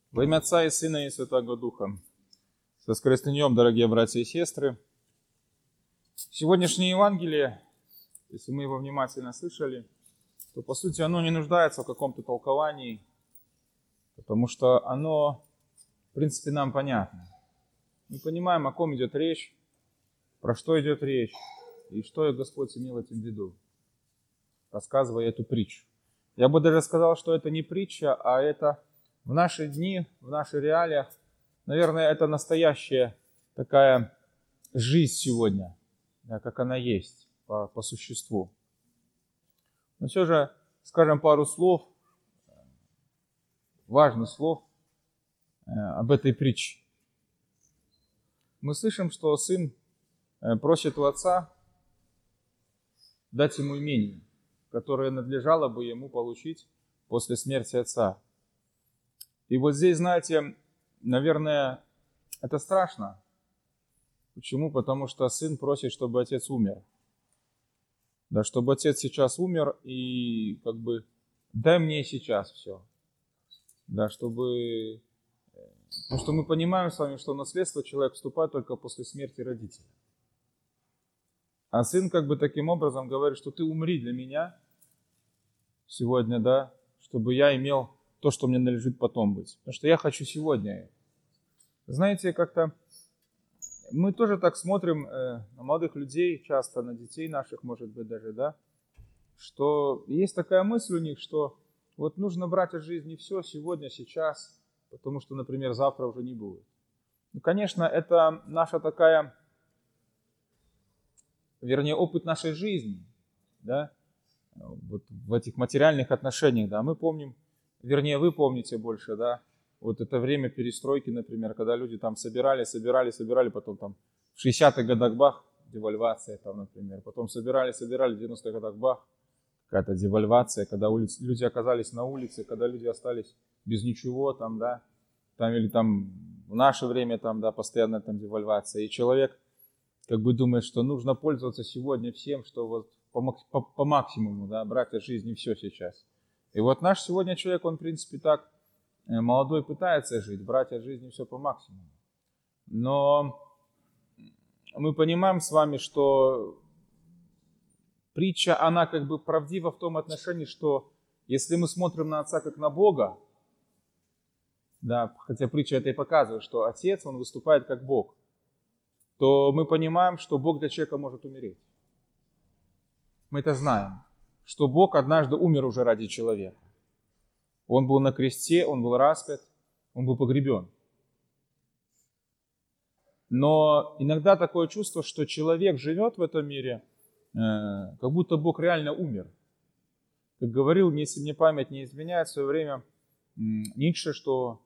Во имя Отца и Сына и Святого Духа. С воскресным днем, дорогие братья и сестры. Сегодняшнее Евангелие, если мы его внимательно слышали, то по сути оно не нуждается в каком-то толковании, потому что оно, в принципе, нам понятно. Мы понимаем, о ком идет речь, про что идет речь, и что Господь имел этим в виду, рассказывая эту притчу. Я бы даже сказал, что это не притча, а это в наши дни, в наших реалиях, наверное, это настоящая такая жизнь сегодня, да, как она есть по существу. Но все же скажем пару слов, важных слов об этой притче. Мы слышим, что сын просит у отца дать ему имение, которое надлежало бы ему получить после смерти отца. И вот здесь, знаете, наверное, это страшно. Почему? Потому что сын просит, чтобы отец умер. Да, чтобы отец сейчас умер и как бы дай мне сейчас все. Да, чтобы... Потому что мы понимаем с вами, что в наследство человек вступает только после смерти родителя. А сын как бы таким образом говорит, что ты умри для меня сегодня, да, чтобы я имел то, что мне надлежит потом быть. Потому что я хочу сегодня. Знаете, как-то мы тоже так смотрим на молодых людей, часто на детей наших, может быть, даже, да, что есть такая мысль у них, что вот нужно брать от жизни все сегодня, сейчас, потому что, например, завтра уже не будет. Ну, конечно, это наша такая, вернее, опыт нашей жизни, да, вот в этих материальных отношениях, да, мы помним, вернее, вы помните больше, да, вот это время перестройки, например, когда люди там собирали, потом там в 60-х годах бах, девальвация там, например, потом собирали, в 90-х годах бах, какая-то девальвация, когда люди оказались на улице, когда люди остались без ничего там, да, там или там в наше время там, да, постоянная там девальвация, и человек как бы думает, что нужно пользоваться сегодня всем, что вот по максимуму, да, брать от жизни все сейчас. И вот наш сегодня человек, он в принципе так молодой пытается жить, брать от жизни все по максимуму. Но мы понимаем с вами, что притча, она как бы правдива в том отношении, что если мы смотрим на отца как на Бога, да, хотя притча это и показывает, что отец, он выступает как Бог, то мы понимаем, что Бог для человека может умереть. Мы это знаем, что Бог однажды умер уже ради человека. Он был на кресте, он был распят, он был погребен. Но иногда такое чувство, что человек живет в этом мире, как будто Бог реально умер. Как говорил, если мне память не изменяет, в свое время Ницше, что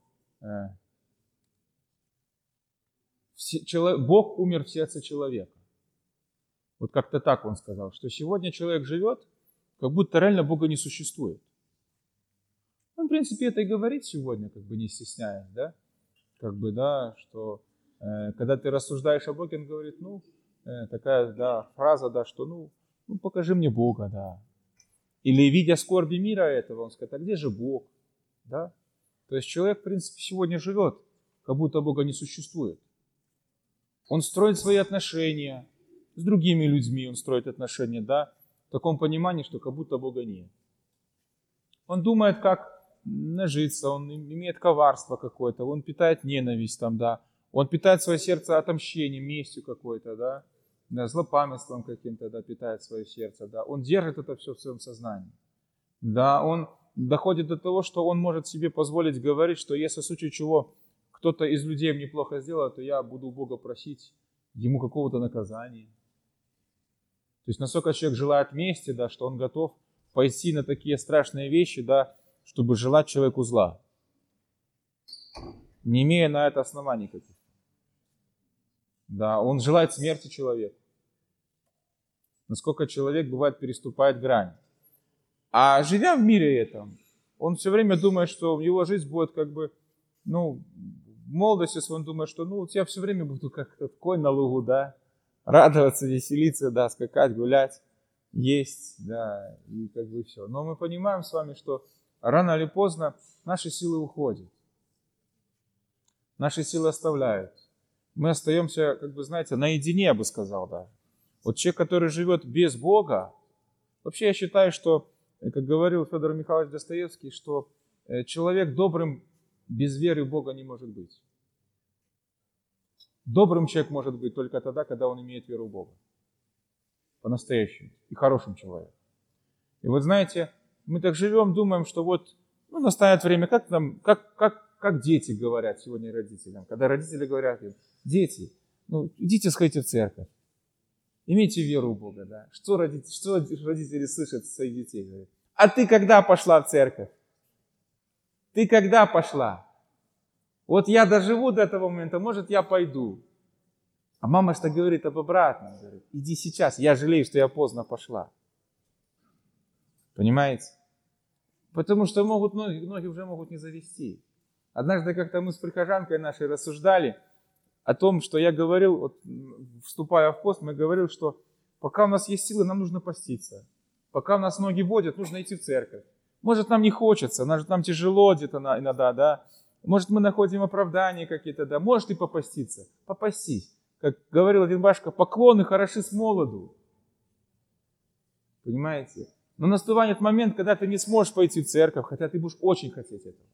Бог умер в сердце человека. Вот как-то так он сказал, что сегодня человек живет, как будто реально Бога не существует. Он, в принципе, это и говорит сегодня, как бы не стесняясь, да? Как бы, да, что когда ты рассуждаешь о Боге, он говорит, такая, да, фраза, да, что, ну, покажи мне Бога, да. Или, видя скорби мира этого, он скажет, а где же Бог, да? То есть человек, в принципе, сегодня живет, как будто Бога не существует. Он строит свои отношения с другими людьми, он строит отношения, да, в таком понимании, что как будто Бога нет. Он думает, как нажиться, он имеет коварство какое-то, он питает ненависть там, да, он питает свое сердце отомщением, местью какой-то, да, злопамятством каким-то, да, питает свое сердце, да, он держит это все в своем сознании, да, он доходит до того, что он может себе позволить говорить, что если в случае чего кто-то из людей мне плохо сделал, то я буду у Бога просить ему какого-то наказания. То есть насколько человек желает мести, да, что он готов пойти на такие страшные вещи, да, чтобы желать человеку зла, не имея на это оснований каких-то. Да, он желает смерти человека. Насколько человек, бывает, переступает грань. А живя в мире этом, он все время думает, что его жизнь будет как бы, в молодости он думает, что, вот я все время буду как конь на лугу, да, радоваться, веселиться, да, скакать, гулять, есть, да, и как бы все. Но мы понимаем с вами, что рано или поздно наши силы уходят. наши силы оставляют. Мы остаемся, как бы, знаете, наедине, я бы сказал даже. Вот человек, который живет без Бога, вообще я считаю, что, как говорил Федор Михайлович Достоевский, что человек добрым без веры в Бога не может быть. Добрым человек может быть только тогда, когда он имеет веру в Бога. По-настоящему. И хорошим человеком. И вот знаете, мы так живем, думаем, что вот настанет время, как дети говорят сегодня родителям. Когда родители говорят им: дети, идите сходите в церковь. Имейте веру в Бога, да. Что родители слышат от своих детей? Говорят: а ты когда пошла в церковь? Ты когда пошла? Вот я доживу до этого момента, может, я пойду. А мама что говорит об обратном? Говорит: иди сейчас, я жалею, что я поздно пошла. Понимаете? Потому что ноги уже могут не завести. Однажды как-то мы с прихожанкой нашей рассуждали о том, что я говорил, вот, вступая в пост, мы говорили, что пока у нас есть силы, нам нужно поститься. Пока у нас ноги водят, нужно идти в церковь. Может, нам не хочется, может, нам тяжело где-то иногда, да. Может, мы находим оправдания какие-то, да. Может и попаститься. Попастись. Как говорил один башка, поклоны хороши с молоду. Понимаете? Но наступает момент, когда ты не сможешь пойти в церковь, хотя ты будешь очень хотеть этого.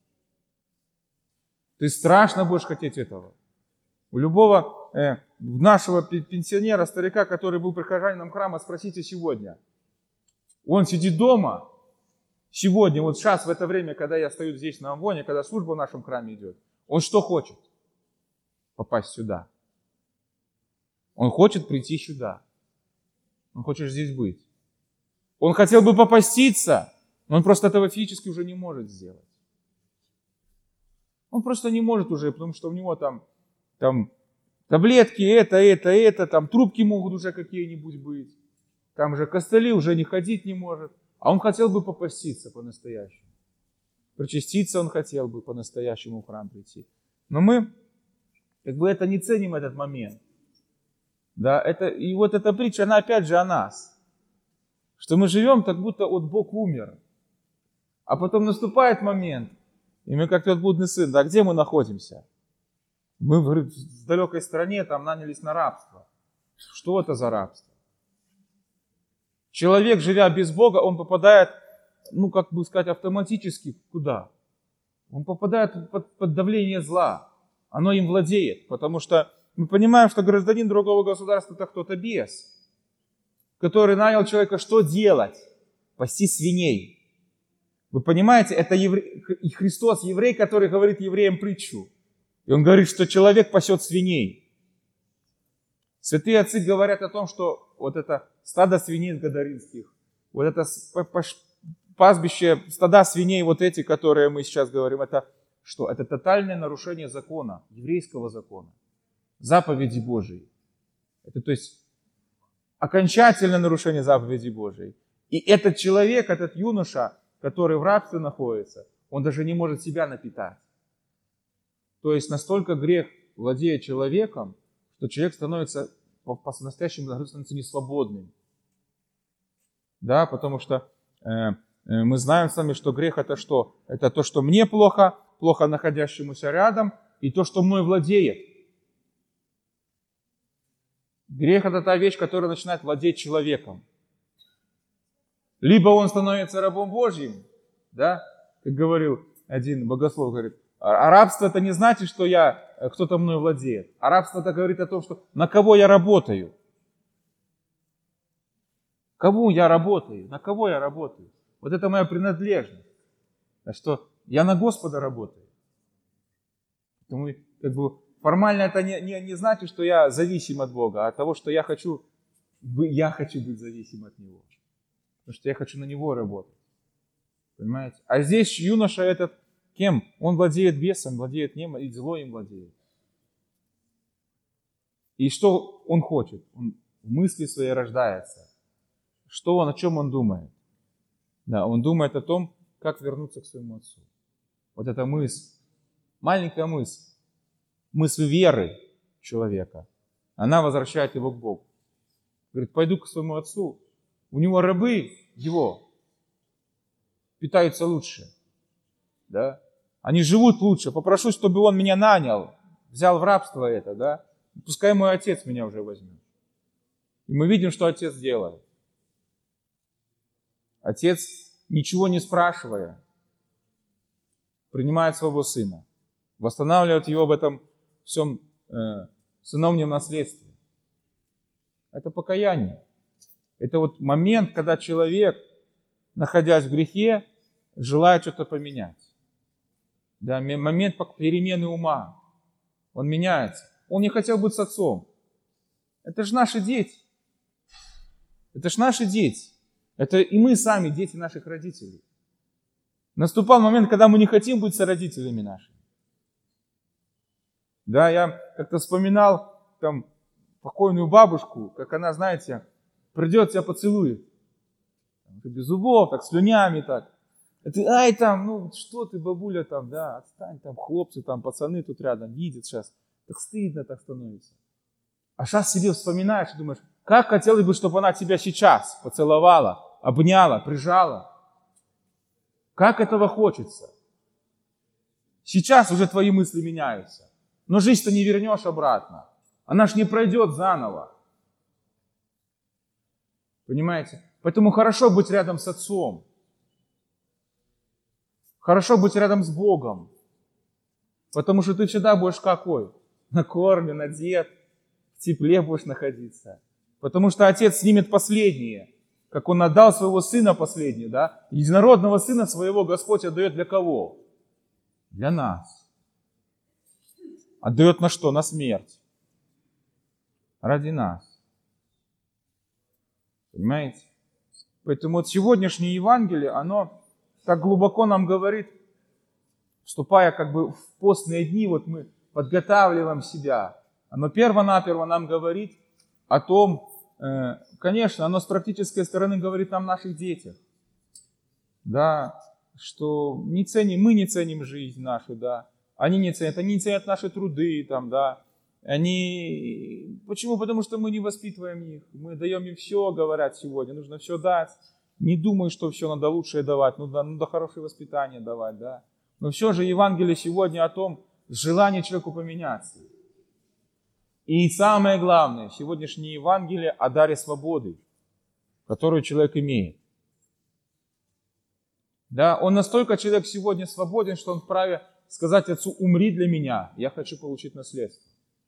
Ты страшно будешь хотеть этого. У любого нашего пенсионера, старика, который был прихожанином храма, спросите сегодня. Он сидит дома. Сегодня, вот сейчас, в это время, когда я стою здесь на Амвоне, когда служба в нашем храме идет, он что хочет? Попасть сюда. Он хочет прийти сюда. Он хочет здесь быть. Он хотел бы попаститься, но он просто этого физически уже не может сделать. Он просто не может уже, потому что у него там таблетки, это, там трубки могут уже какие-нибудь быть. Там же костыли уже не ходить не может. А он хотел бы попаститься по-настоящему. Причаститься он хотел бы по-настоящему в храм прийти. Но мы это не ценим этот момент. Да, и вот эта притча, она опять же о нас. Что мы живем, как будто Бог умер. А потом наступает момент, и мы как тот блудный сын, да, где мы находимся? Мы в далекой стране, там нанялись на рабство. Что это за рабство? Человек, живя без Бога, он попадает, автоматически куда? Он попадает под давление зла. Оно им владеет, потому что мы понимаем, что гражданин другого государства это кто-то бес, который нанял человека что делать? Пасти свиней. Вы понимаете, это и Христос, еврей, который говорит евреям притчу. И он говорит, что человек пасет свиней. Святые отцы говорят о том, что вот это стадо свиней гадаринских, вот это пастбище, стада свиней, вот эти, которые мы сейчас говорим, это что? Это тотальное нарушение закона, еврейского закона, заповеди Божией. Это, то есть, окончательное нарушение заповеди Божией. И этот человек, этот юноша, который в рабстве находится, он даже не может себя напитать. То есть настолько грех владеет человеком, что человек становится по-настоящему несвободным. Да, потому что мы знаем с вами, что грех это что? Это то, что мне плохо, плохо находящемуся рядом, и то, что мной владеет. Грех это та вещь, которая начинает владеть человеком. Либо он становится рабом Божьим, да, как говорил один богослов, говорит, а рабство это не значит, что кто-то мной владеет. А рабство это говорит о том, что на кого я работаю. Кому я работаю? На кого я работаю? Вот это моя принадлежность. Что я на Господа работаю. Поэтому, формально это не значит, что я зависим от Бога, а от того, что я хочу быть зависим от Него. Потому что я хочу на Него работать. Понимаете? А здесь юноша этот, кем? Он владеет бесом, владеет ним, и зло им владеет. И что он хочет? Он в мысли своей рождается. О чем он думает? Да, он думает о том, как вернуться к своему отцу. Вот эта мысль, маленькая мысль веры человека, она возвращает его к Богу. Говорит, пойду к своему отцу, у него рабы его питаются лучше, да? Они живут лучше, попрошу, чтобы он меня нанял взял в рабство это, да, пускай мой отец меня уже возьмет. И мы видим, что отец делает. Отец, ничего не спрашивая, принимает своего сына, восстанавливает его в этом всем сыновнем наследстве. Это покаяние. Это вот момент, когда человек, находясь в грехе, желает что-то поменять. Да, момент перемены ума. Он меняется. Он не хотел быть с отцом. Это же наши дети. Это же наши дети. Это и мы сами дети наших родителей. Наступал момент, когда мы не хотим быть сородителями нашими. Да, я как-то вспоминал там покойную бабушку, как она, знаете, придет, тебя поцелует. Без зубов, так, слюнями так. А ты, ай, там, ну, что ты, бабуля, там, да, отстань, там, хлопцы, там, пацаны тут рядом, видят сейчас. Так стыдно так становится. А сейчас себе вспоминаешь и думаешь, как хотелось бы, чтобы она тебя сейчас поцеловала, обняла, прижала. Как этого хочется. Сейчас уже твои мысли меняются. Но жизнь-то не вернешь обратно. Она ж не пройдет заново. Понимаете? Поэтому хорошо быть рядом с Отцом. Хорошо быть рядом с Богом. Потому что ты всегда будешь какой? Накормлен, одет, в тепле будешь находиться. Потому что Отец снимет последнее. Как Он отдал своего Сына последнее, да? Единородного Сына своего Господь отдает для кого? Для нас. Отдает на что? На смерть. Ради нас. Понимаете? Поэтому вот сегодняшнее Евангелие, оно так глубоко нам говорит, вступая как бы в постные дни, вот мы подготавливаем себя. Оно перво-наперво нам говорит о том, конечно, оно с практической стороны говорит нам о наших детях. Да, что не ценим, мы не ценим жизнь нашу, да. Они не ценят наши труды, там, да. Почему? Потому что мы не воспитываем их. Мы даем им все, говорят сегодня. Нужно все дать. Не думай, что все надо лучшее давать. Надо хорошее воспитание давать, да. Но все же Евангелие сегодня о том, желание человеку поменяться. И самое главное, сегодняшнее Евангелие о даре свободы, которую человек имеет. Да, он настолько, человек сегодня свободен, что он вправе сказать Отцу: умри для меня, я хочу получить наследство.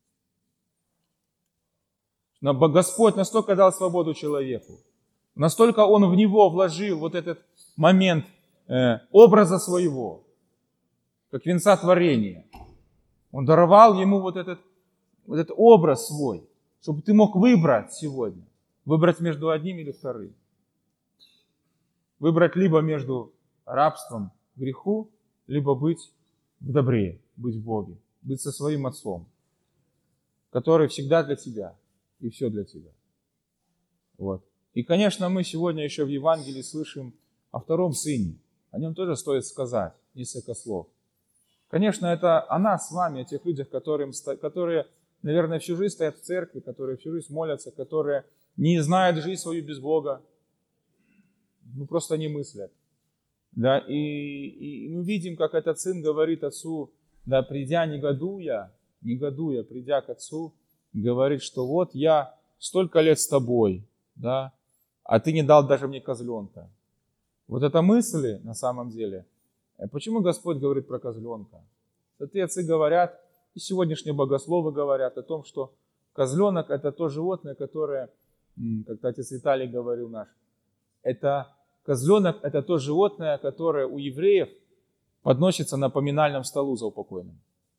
Но Господь настолько дал свободу человеку, настолько Он в него вложил вот этот момент образа своего, как венца творения. Он даровал ему вот этот образ свой, чтобы ты мог выбрать сегодня, выбрать между одним или вторым. Выбрать либо между рабством греху, либо быть в добре, быть в Боге, быть со своим Отцом, который всегда для тебя и все для тебя. Вот. И, конечно, мы сегодня еще в Евангелии слышим о втором сыне. О нем тоже стоит сказать несколько слов. Конечно, это о нас с вами, о тех людях, которые, наверное, всю жизнь стоят в церкви, которые всю жизнь молятся, которые не знают жизнь свою без Бога. Ну, просто не мыслят. Да, и мы видим, как этот сын говорит отцу, да, придя негодуя, придя к отцу, говорит, что вот я столько лет с тобой, да, а ты не дал даже мне козленка. Вот эта мысль, на самом деле, почему Господь говорит про козленка? Святые отцы говорят, и сегодняшние богословы говорят о том, что козленок — это то животное, которое, как-то отец Виталий говорил наш, козленок — это то животное, которое у евреев подносится на поминальном столу за упокойным.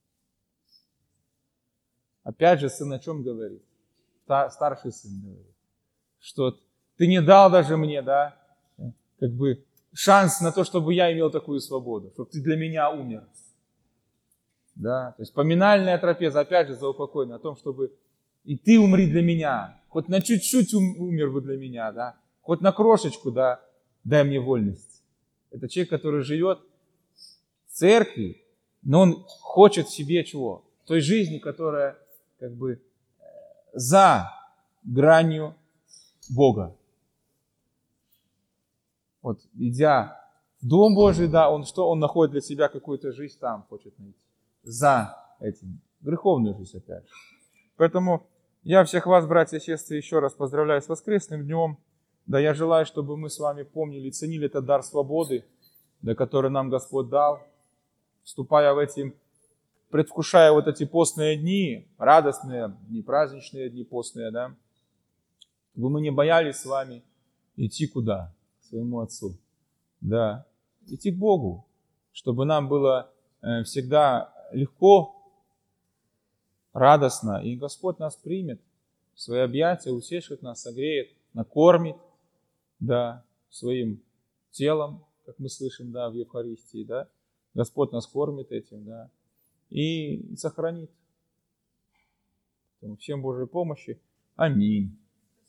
Опять же, сын о чем говорит? Старший сын говорит, что ты не дал даже мне, да, как бы шанс на то, чтобы я имел такую свободу, чтобы ты для меня умер. Да, то есть поминальная трапеза, опять же, за упокойным, о том, чтобы и ты умри для меня, хоть на чуть-чуть умер бы для меня, да, хоть на крошечку, да, дай мне вольность. Это человек, который живет в церкви, но он хочет в себе чего? Той жизни, которая как бы за гранью Бога. Вот идя в Дом Божий, да, он находит для себя какую-то жизнь там, хочет найти. За этим. Греховную жизнь опять же. Поэтому я всех вас, братья и сестры, еще раз поздравляю с воскресным днем. Да, я желаю, чтобы мы с вами помнили и ценили этот дар свободы, да, который нам Господь дал, вступая в эти, предвкушая вот эти постные дни, радостные дни, праздничные дни постные, да, чтобы мы не боялись с вами идти куда? К своему Отцу. Да, идти к Богу, чтобы нам было всегда легко, радостно, и Господь нас примет в свои объятия, утешит нас, согреет, накормит, да, своим телом, как мы слышим, да, в Евхаристии, да, Господь нас кормит этим, да, и сохранит. Всем Божьей помощи. Аминь.